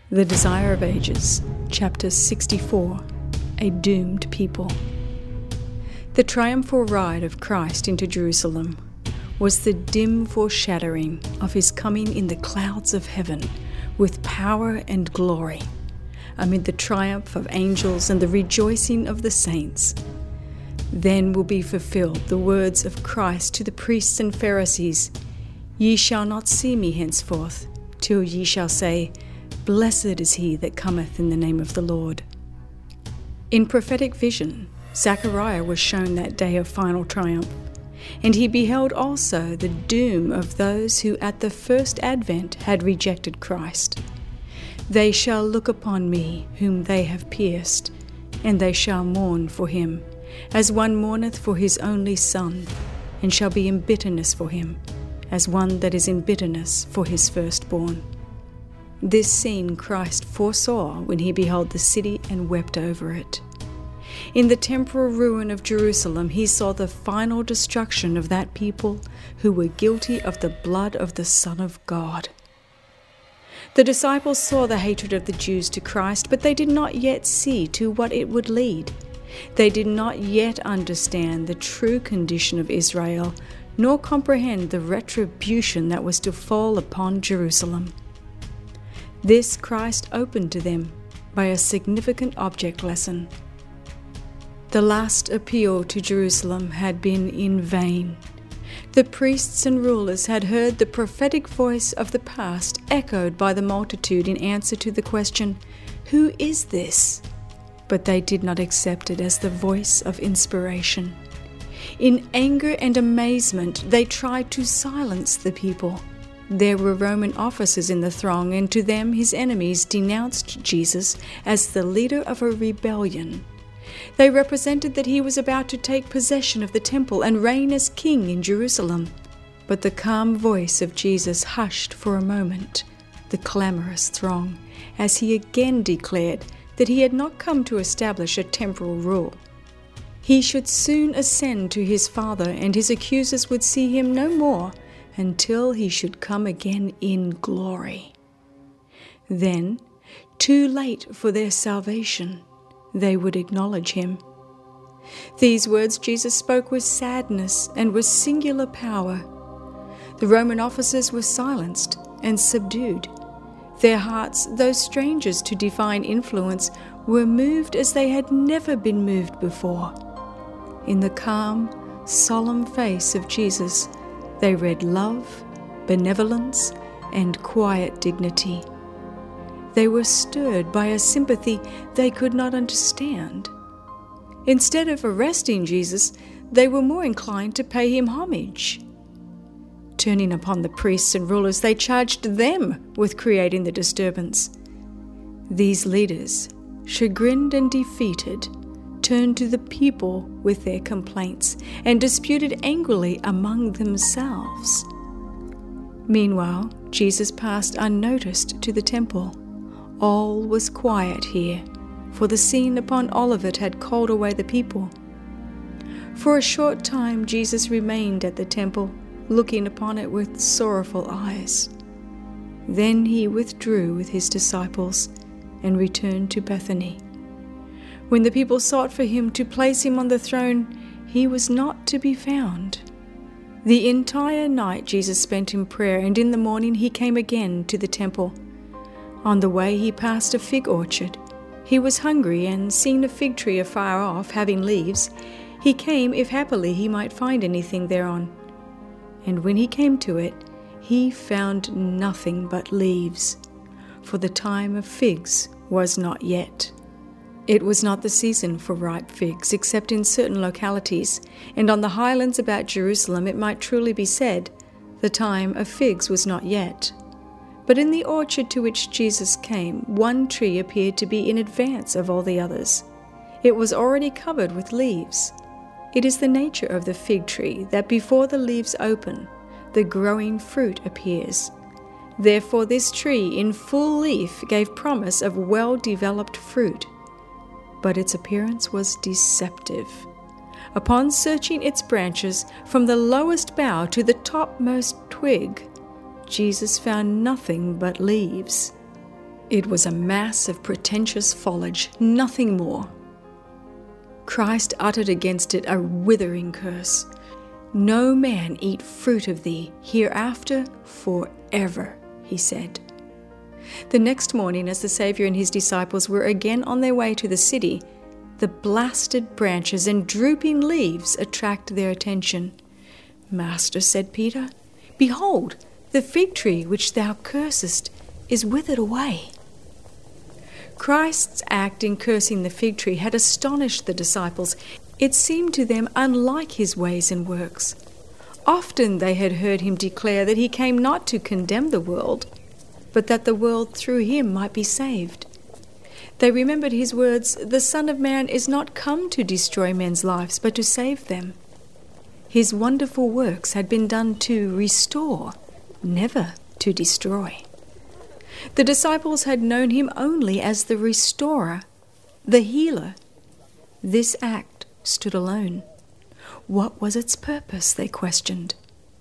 The Desire of Ages, Chapter 64, A Doomed People. The triumphal ride of Christ into Jerusalem was the dim foreshadowing of his coming in the clouds of heaven with power and glory, amid the triumph of angels and the rejoicing of the saints. Then will be fulfilled the words of Christ to the priests and Pharisees, "Ye shall not see me henceforth, till ye shall say, Blessed is he that cometh in the name of the Lord." In prophetic vision, Zechariah was shown that day of final triumph, and he beheld also the doom of those who at the first advent had rejected Christ. "They shall look upon me whom they have pierced, and they shall mourn for him, as one mourneth for his only son, and shall be in bitterness for him, as one that is in bitterness for his firstborn." This scene Christ foresaw when he beheld the city and wept over it. In the temporal ruin of Jerusalem, he saw the final destruction of that people who were guilty of the blood of the Son of God. The disciples saw the hatred of the Jews to Christ, but they did not yet see to what it would lead. They did not yet understand the true condition of Israel, nor comprehend the retribution that was to fall upon Jerusalem. This Christ opened to them by a significant object lesson. The last appeal to Jerusalem had been in vain. The priests and rulers had heard the prophetic voice of the past echoed by the multitude in answer to the question, "Who is this?" But they did not accept it as the voice of inspiration. In anger and amazement, they tried to silence the people. There were Roman officers in the throng, and to them his enemies denounced Jesus as the leader of a rebellion. They represented that he was about to take possession of the temple and reign as king in Jerusalem. But the calm voice of Jesus hushed for a moment the clamorous throng, as he again declared that he had not come to establish a temporal rule. He should soon ascend to his Father, and his accusers would see him no more until he should come again in glory. Then, too late for their salvation, they would acknowledge him. These words Jesus spoke with sadness and with singular power. The Roman officers were silenced and subdued. Their hearts, though strangers to divine influence, were moved as they had never been moved before. In the calm, solemn face of Jesus, they read love, benevolence, and quiet dignity. They were stirred by a sympathy they could not understand. Instead of arresting Jesus, they were more inclined to pay him homage. Turning upon the priests and rulers, they charged them with creating the disturbance. These leaders, chagrined and defeated, turned to the people with their complaints and disputed angrily among themselves. Meanwhile, Jesus passed unnoticed to the temple. All was quiet here, for the scene upon Olivet had called away the people. For a short time Jesus remained at the temple, looking upon it with sorrowful eyes. Then he withdrew with his disciples and returned to Bethany. When the people sought for him to place him on the throne, he was not to be found. The entire night Jesus spent in prayer, and in the morning he came again to the temple. On the way he passed a fig orchard. He was hungry, and seeing a fig tree afar off, having leaves, he came if happily he might find anything thereon. And when he came to it, he found nothing but leaves, for the time of figs was not yet. It was not the season for ripe figs, except in certain localities, and on the highlands about Jerusalem it might truly be said, the time of figs was not yet. But in the orchard to which Jesus came, one tree appeared to be in advance of all the others. It was already covered with leaves. It is the nature of the fig tree that before the leaves open, the growing fruit appears. Therefore this tree in full leaf gave promise of well-developed fruit. But its appearance was deceptive. Upon searching its branches from the lowest bough to the topmost twig, Jesus found nothing but leaves. It was a mass of pretentious foliage, nothing more. Christ uttered against it a withering curse. "No man eat fruit of thee hereafter forever," he said. The next morning, as the Saviour and his disciples were again on their way to the city, the blasted branches and drooping leaves attract their attention. "Master," said Peter, "behold, the fig tree which thou cursest is withered away." Christ's act in cursing the fig tree had astonished the disciples. It seemed to them unlike his ways and works. Often they had heard him declare that he came not to condemn the world, but that the world through him might be saved. They remembered his words, "The Son of Man is not come to destroy men's lives, but to save them." His wonderful works had been done to restore, never to destroy. The disciples had known him only as the restorer, the healer. This act stood alone. What was its purpose, they questioned.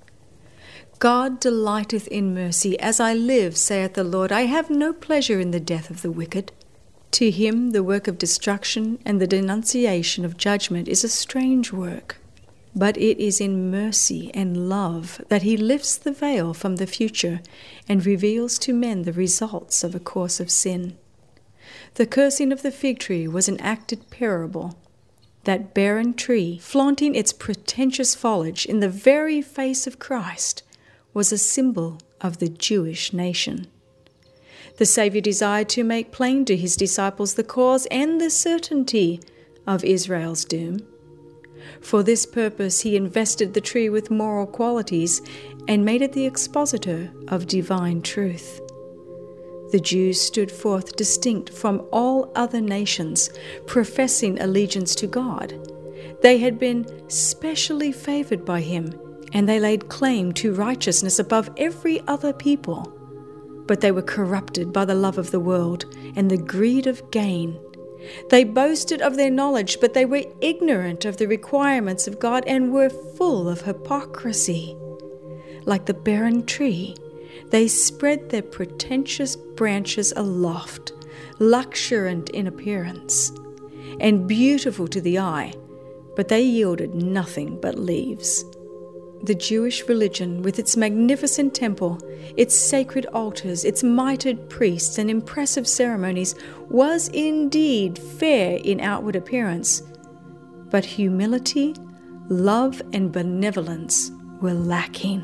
"God delighteth in mercy. As I live, saith the Lord, I have no pleasure in the death of the wicked." To him the work of destruction and the denunciation of judgment is a strange work. But it is in mercy and love that he lifts the veil from the future and reveals to men the results of a course of sin. The cursing of the fig tree was an acted parable. That barren tree, flaunting its pretentious foliage in the very face of Christ, was a symbol of the Jewish nation. The Saviour desired to make plain to his disciples the cause and the certainty of Israel's doom. For this purpose he invested the tree with moral qualities and made it the expositor of divine truth. The Jews stood forth distinct from all other nations, professing allegiance to God. They had been specially favored by him, and they laid claim to righteousness above every other people. But they were corrupted by the love of the world and the greed of gain. They boasted of their knowledge, but they were ignorant of the requirements of God and were full of hypocrisy. Like the barren tree, they spread their pretentious branches aloft, luxuriant in appearance, and beautiful to the eye, but they yielded nothing but leaves. The Jewish religion, with its magnificent temple, its sacred altars, its mitred priests, and impressive ceremonies, was indeed fair in outward appearance, but humility, love, and benevolence were lacking.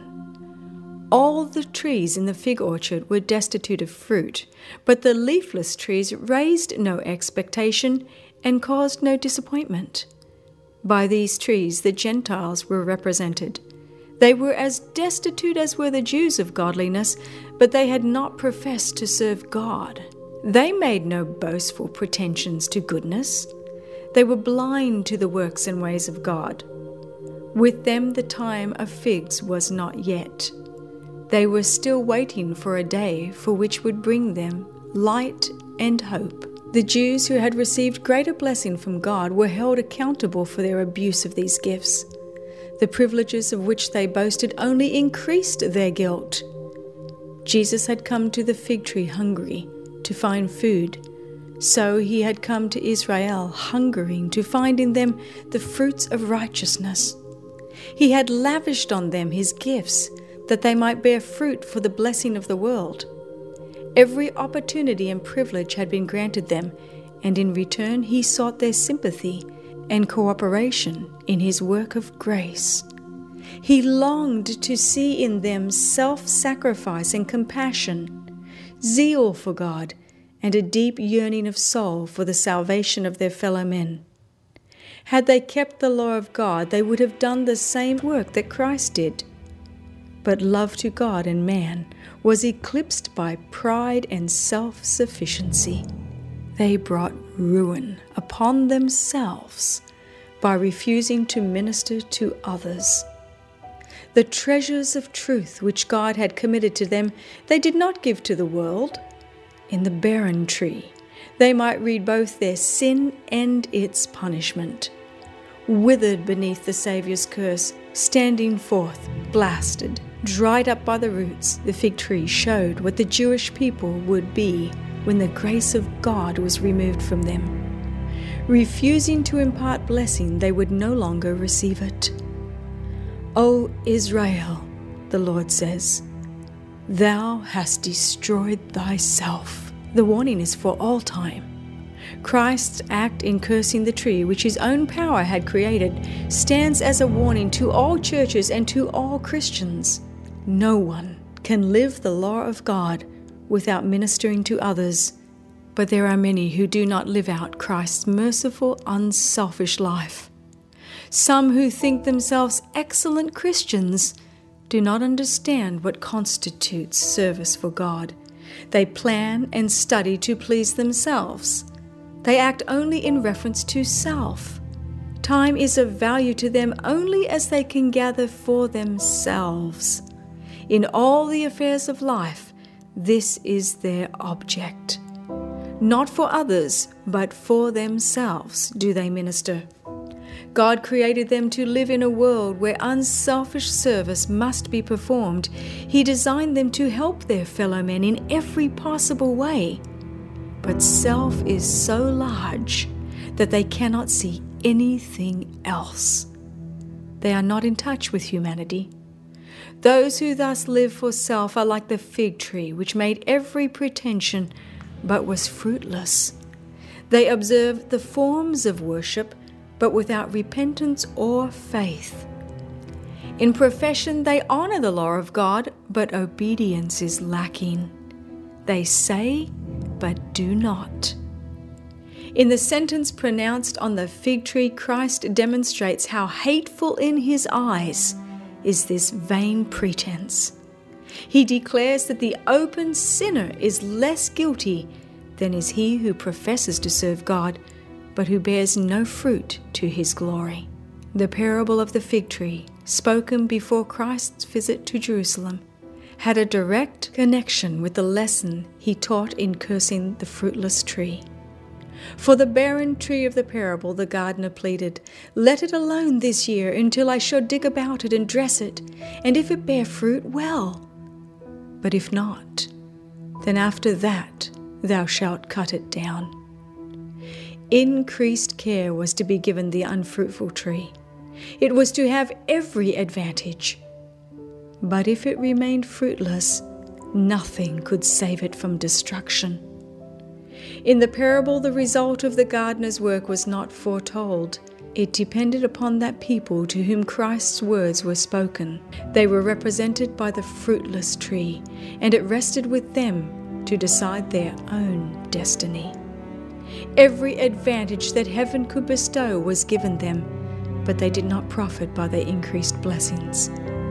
All the trees in the fig orchard were destitute of fruit, but the leafless trees raised no expectation and caused no disappointment. By these trees the Gentiles were represented. They were as destitute as were the Jews of godliness, but they had not professed to serve God. They made no boastful pretensions to goodness. They were blind to the works and ways of God. With them the time of figs was not yet. They were still waiting for a day for which would bring them light and hope. The Jews who had received greater blessing from God were held accountable for their abuse of these gifts. The privileges of which they boasted only increased their guilt. Jesus had come to the fig tree hungry to find food. So he had come to Israel hungering to find in them the fruits of righteousness. He had lavished on them his gifts that they might bear fruit for the blessing of the world. Every opportunity and privilege had been granted them, and in return he sought their sympathy and cooperation in his work of grace. He longed to see in them self-sacrifice and compassion, zeal for God, and a deep yearning of soul for the salvation of their fellow men. Had they kept the law of God, they would have done the same work that Christ did. But love to God and man was eclipsed by pride and self-sufficiency. They brought ruin upon themselves by refusing to minister to others. The treasures of truth which God had committed to them, they did not give to the world. In the barren tree, they might read both their sin and its punishment. Withered beneath the Saviour's curse, standing forth, blasted, dried up by the roots, the fig tree showed what the Jewish people would be when the grace of God was removed from them. Refusing to impart blessing, they would no longer receive it. O Israel, the Lord says, thou hast destroyed thyself. The warning is for all time. Christ's act in cursing the tree which his own power had created stands as a warning to all churches and to all Christians. No one can live the law of God without ministering to others, but there are many who do not live out Christ's merciful, unselfish life. Some who think themselves excellent Christians do not understand what constitutes service for God. They plan and study to please themselves. They act only in reference to self. Time is of value to them only as they can gather for themselves. In all the affairs of life, this is their object. Not for others, but for themselves do they minister. God created them to live in a world where unselfish service must be performed. He designed them to help their fellow men in every possible way. But self is so large that they cannot see anything else. They are not in touch with humanity. Those who thus live for self are like the fig tree which made every pretension but was fruitless. They observe the forms of worship but without repentance or faith. In profession they honor the law of God, but obedience is lacking. They say but do not. In the sentence pronounced on the fig tree, Christ demonstrates how hateful in his eyes is this vain pretense. He declares that the open sinner is less guilty than is he who professes to serve God, but who bears no fruit to his glory. The parable of the fig tree, spoken before Christ's visit to Jerusalem, had a direct connection with the lesson he taught in cursing the fruitless tree. For the barren tree of the parable, the gardener pleaded, "Let it alone this year until I shall dig about it and dress it, and if it bear fruit, well. But if not, then after that thou shalt cut it down." Increased care was to be given the unfruitful tree. It was to have every advantage. But if it remained fruitless, nothing could save it from destruction. In the parable, the result of the gardener's work was not foretold. It depended upon that people to whom Christ's words were spoken. They were represented by the fruitless tree, and it rested with them to decide their own destiny. Every advantage that heaven could bestow was given them, but they did not profit by their increased blessings.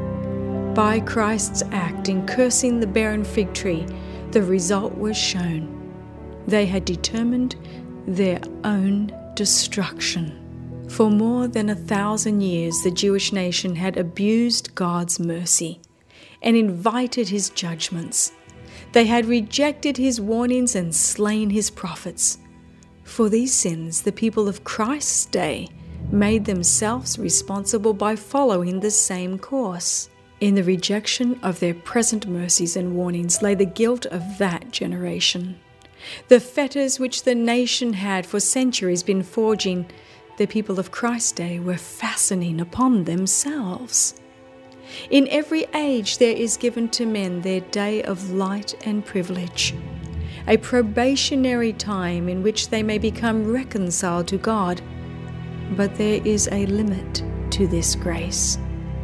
By Christ's act in cursing the barren fig tree, the result was shown. They had determined their own destruction. For more than 1,000 years, the Jewish nation had abused God's mercy and invited his judgments. They had rejected his warnings and slain his prophets. For these sins, the people of Christ's day made themselves responsible by following the same course. In the rejection of their present mercies and warnings lay the guilt of that generation. The fetters which the nation had for centuries been forging, the people of Christ's day were fastening upon themselves. In every age there is given to men their day of light and privilege, a probationary time in which they may become reconciled to God. But there is a limit to this grace.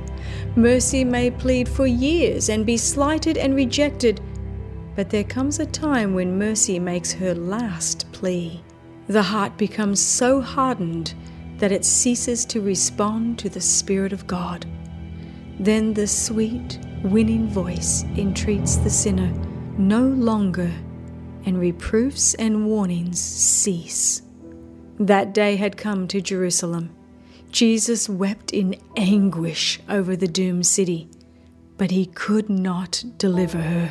Mercy may plead for years and be slighted and rejected, but there comes a time when mercy makes her last plea. The heart becomes so hardened that it ceases to respond to the Spirit of God. Then the sweet, winning voice entreats the sinner no longer, and reproofs and warnings cease. That day had come to Jerusalem. Jesus wept in anguish over the doomed city, but he could not deliver her.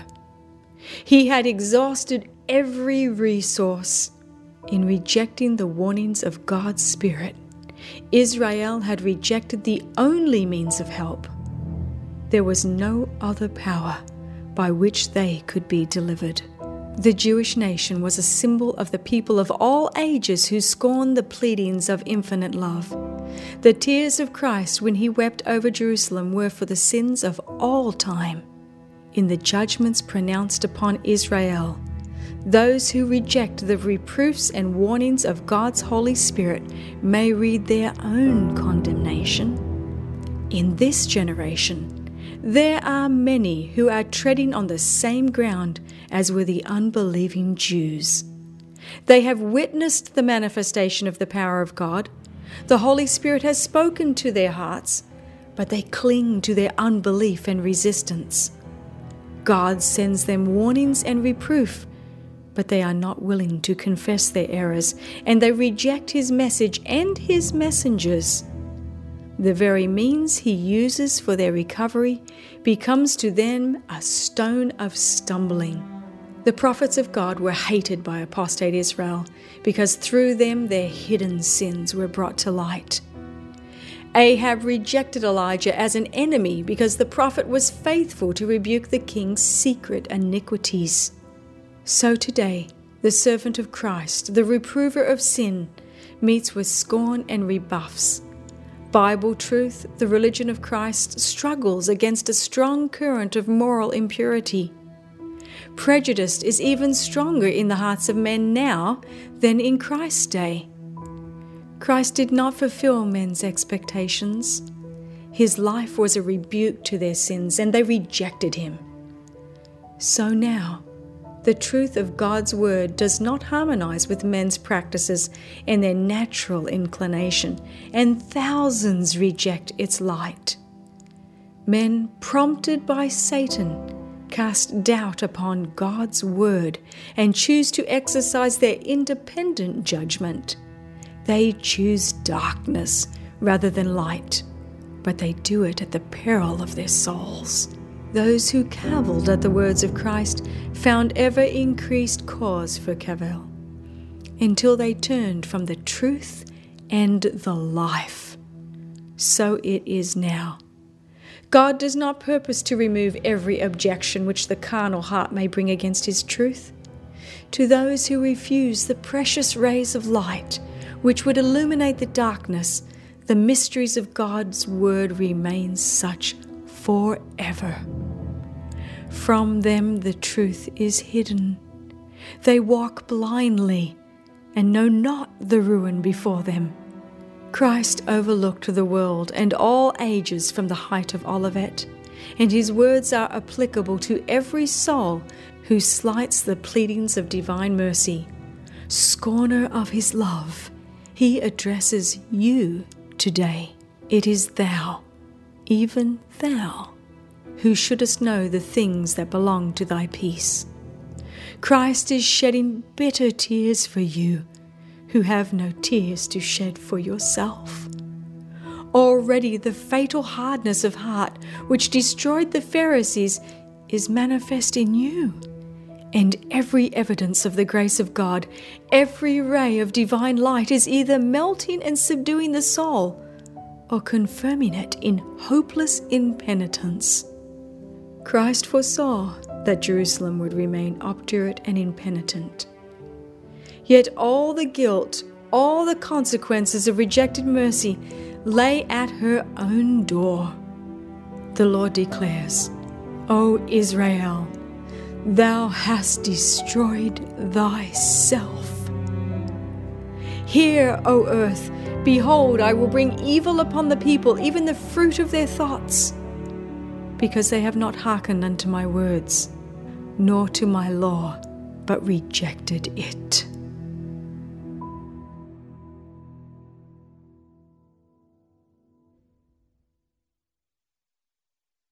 He had exhausted every resource. In rejecting the warnings of God's Spirit, Israel had rejected the only means of help. There was no other power by which they could be delivered. The Jewish nation was a symbol of the people of all ages who scorned the pleadings of infinite love. The tears of Christ when he wept over Jerusalem were for the sins of all time. In the judgments pronounced upon Israel, those who reject the reproofs and warnings of God's Holy Spirit may read their own condemnation. In this generation, there are many who are treading on the same ground as were the unbelieving Jews. They have witnessed the manifestation of the power of God. The Holy Spirit has spoken to their hearts, but they cling to their unbelief and resistance. God sends them warnings and reproof, but they are not willing to confess their errors, and they reject his message and his messengers. The very means he uses for their recovery becomes to them a stone of stumbling. The prophets of God were hated by apostate Israel because through them their hidden sins were brought to light. Ahab rejected Elijah as an enemy because the prophet was faithful to rebuke the king's secret iniquities. So today, the servant of Christ, the reprover of sin, meets with scorn and rebuffs. Bible truth, the religion of Christ, struggles against a strong current of moral impurity. Prejudice is even stronger in the hearts of men now than in Christ's day. Christ did not fulfill men's expectations. His life was a rebuke to their sins, and they rejected him. So now, the truth of God's word does not harmonize with men's practices and their natural inclination, and thousands reject its light. Men, prompted by Satan, cast doubt upon God's word and choose to exercise their independent judgment. They choose darkness rather than light, but they do it at the peril of their souls. Those who cavilled at the words of Christ found ever increased cause for cavil, until they turned from the truth and the life. So it is now. God does not purpose to remove every objection which the carnal heart may bring against his truth. To those who refuse the precious rays of light, which would illuminate the darkness, the mysteries of God's word remain such forever. From them the truth is hidden. They walk blindly and know not the ruin before them. Christ overlooked the world and all ages from the height of Olivet, and his words are applicable to every soul who slights the pleadings of divine mercy. Scorner of his love, he addresses you today. It is thou, even thou, who shouldest know the things that belong to thy peace. Christ is shedding bitter tears for you, who have no tears to shed for yourself. Already the fatal hardness of heart which destroyed the Pharisees is manifest in you, and every evidence of the grace of God, every ray of divine light is either melting and subduing the soul, or confirming it in hopeless impenitence. Christ foresaw that Jerusalem would remain obdurate and impenitent. Yet all the guilt, all the consequences of rejected mercy lay at her own door. The Lord declares, O Israel, thou hast destroyed thyself. Hear, O earth, behold, I will bring evil upon the people, even the fruit of their thoughts, because they have not hearkened unto my words, nor to my law, but rejected it.